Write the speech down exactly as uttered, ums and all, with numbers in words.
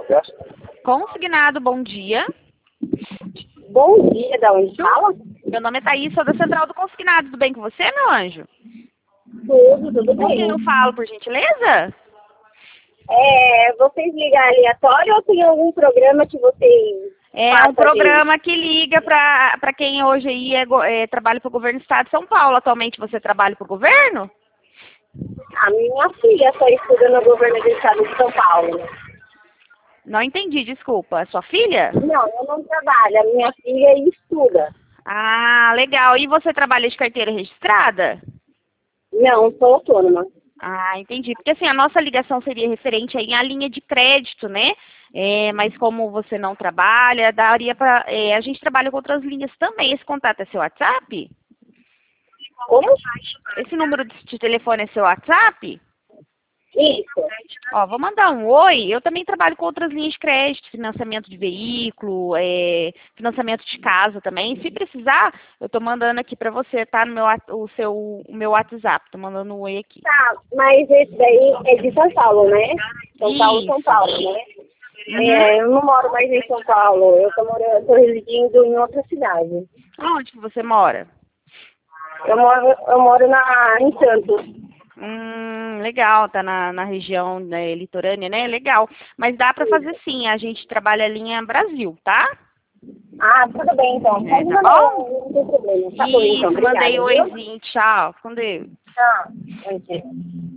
Consignado, bom dia. Bom dia, da onde fala? Meu nome é Thaís, sou da Central do Consignado. Tudo bem com você, meu anjo? Tudo, tudo Com quem bem. eu falo, por gentileza? É, vocês ligam aleatório ou tem algum programa que vocês É passam um programa que liga para para quem hoje aí é, go- é, trabalha para o governo do estado de São Paulo. Atualmente você trabalha para o governo? A minha filha só estuda no governo do estado de São Paulo. Não entendi, desculpa. Sua filha? Não, eu não trabalho. A minha filha estuda. Ah, legal. E você trabalha de carteira registrada? Não, sou autônoma. Ah, entendi. Porque assim, a nossa ligação seria referente aí à linha de crédito, né? É, mas como você não trabalha, daria para. A gente trabalha com outras linhas também. Esse contato é seu WhatsApp? Como? Esse número de telefone é seu WhatsApp? Isso. Ó, vou mandar um oi. Eu também trabalho com outras linhas de crédito, financiamento de veículo, é, financiamento de casa também. Se precisar, eu tô mandando aqui para você, tá? No meu, wa- o seu, o meu WhatsApp. Tô mandando um oi aqui. Tá, mas esse daí é de São Paulo, né? São Paulo, São Isso. Paulo, né? Uhum. É, eu não moro mais em São Paulo. Eu tô morando, tô residindo em outra cidade. Onde que você mora? Eu moro, eu moro na, em Santos. Hum, legal, tá na, na região, né, litorânea, né? Legal. Mas dá para fazer sim, a gente trabalha a linha Brasil, tá? Ah, tudo bem então. É, Pode tá mandar, bom? não tem problema. Tá bom então, Isso, mandei obrigada, viu? oizinho, tchau. Com Deus. Tchau. Ok.